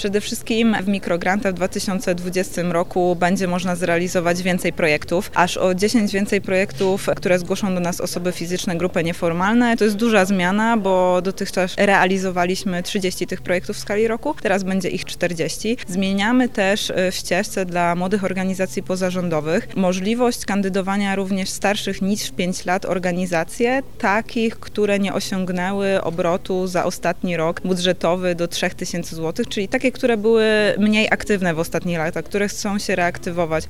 Przede wszystkim w mikrograntach w 2020 roku będzie można zrealizować więcej projektów, aż o 10 więcej projektów, które zgłoszą do nas osoby fizyczne, grupy nieformalne. To jest duża zmiana, bo dotychczas realizowaliśmy 30 tych projektów w skali roku, teraz będzie ich 40. Zmieniamy też w ścieżce dla młodych organizacji pozarządowych możliwość kandydowania również starszych niż 5 lat organizacje, takich, które nie osiągnęły obrotu za ostatni rok budżetowy do 3000 zł, czyli takie, które były mniej aktywne w ostatnich latach, które chcą się reaktywować.